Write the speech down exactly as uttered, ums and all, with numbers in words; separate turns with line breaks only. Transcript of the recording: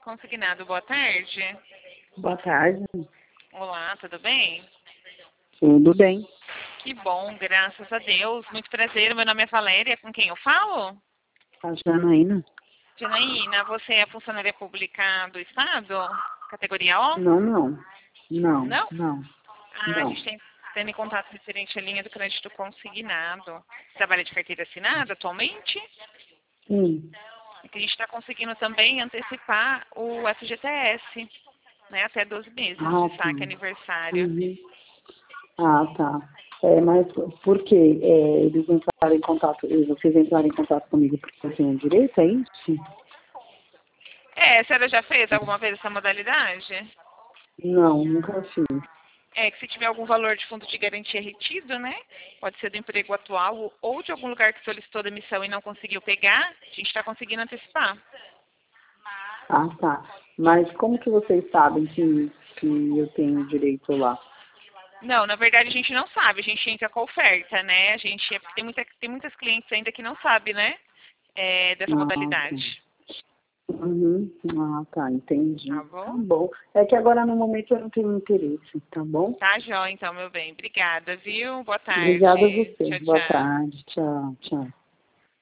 Consignado, boa tarde.
Boa tarde.
Olá, tudo bem?
Tudo bem.
Que bom, graças a Deus. Muito prazer, meu nome é Valéria, com quem eu falo?
A Janaína?
Janaína, você é funcionária pública do Estado? Categoria O?
Não, não. Não,
Não?
não.
Ah, a
Não.
gente tem tendo em contato referente à linha do crédito consignado. Trabalha de carteira assinada atualmente?
Sim.
É que a gente está conseguindo também antecipar o F G T S, né? Até doze meses
Ah,
de
tá.
saque aniversário.
Uhum. Ah, tá. É, mas por quê? É, eles entraram em contato, eh, vocês entraram em contato comigo porque eu tenho direito, é isso?
É, a senhora já fez alguma vez essa modalidade?
Não, nunca fiz.
É que se tiver algum valor de fundo de garantia retido, né? Pode ser do emprego atual ou de algum lugar que solicitou demissão e não conseguiu pegar, a gente está conseguindo antecipar.
Ah, tá. Mas como que vocês sabem que, que eu tenho direito lá?
Não, na verdade a gente não sabe, a gente entra com a oferta, né? A gente é porque tem, muita, tem muitas clientes ainda que não sabem, né? É, dessa
Ah, tá.
modalidade.
Uhum. Ah, tá, entendi.
Tá
Tá
bom?
bom. É que agora no momento eu não tenho interesse, tá bom?
Tá, Jó, então, meu bem. Obrigada, viu? Boa
Obrigada a
tarde.
você.
Tchau,
Boa
tchau.
tarde. Tchau, tchau.